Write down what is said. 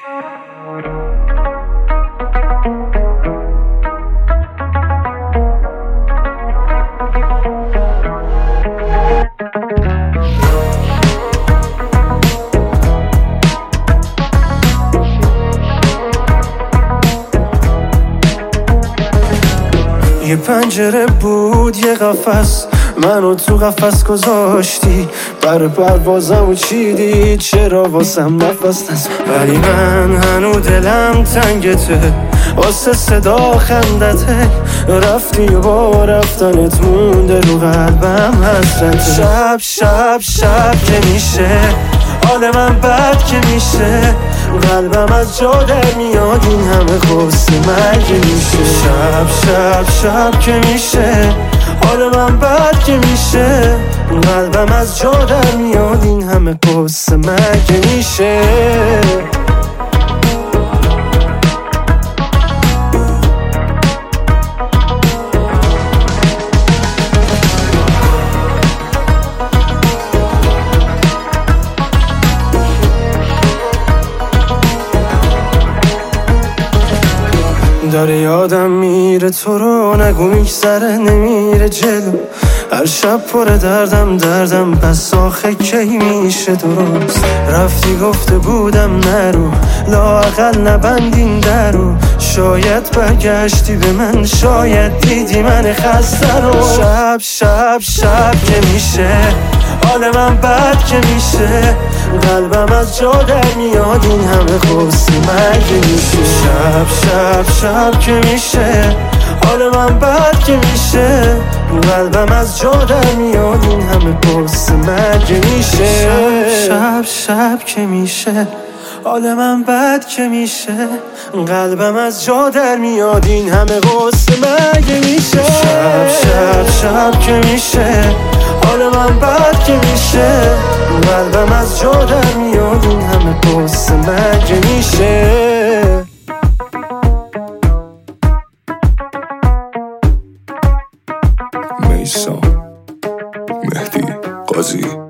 یه پنجره بود یه قفس، منو تو قفس گذاشتی، بر پروازمو چیدی، چرا واسم نفس نزد؟ ولی من هنو دلم تنگته، واسه صدا خندته، رفتی و با رفتنت مونده رو قلبم حسرته. شب شب شب که میشه حال من بد که میشه، قلبم از جا در میاد، این همه قصه مرگ میشه. شب شب شب که میشه حال من بد که میشه، قلبم از جا در میاد، این همه قصه مرگ میشه. داره یادم میره تو رو، نگو میگذره نمیره جلو، هر شب پر دردم پس آخه کی میشه درست؟ رفتی گفته بودم نرو، لااقل نبندین درو، شاید برگشتی به من، شاید دیدی من خسته رو. شب شب شب که میشه حال من بد که میشه، قلبم از جا در میاد، این همه قصه مرگ میشه. شب شب شب که میشه حال من بد که میشه، قلبم از جا در میاد، این همه قصه مرگ میشه. شب شب که میشه حال من بد که میشه، قلبم از جا در میاد، این همه قصه مرگ میشه. شب شب شب که میشه حال من بد که میشه، قلبم از جا در میاد، این همه قصه مرگ میشه. میثم مهدی قاضی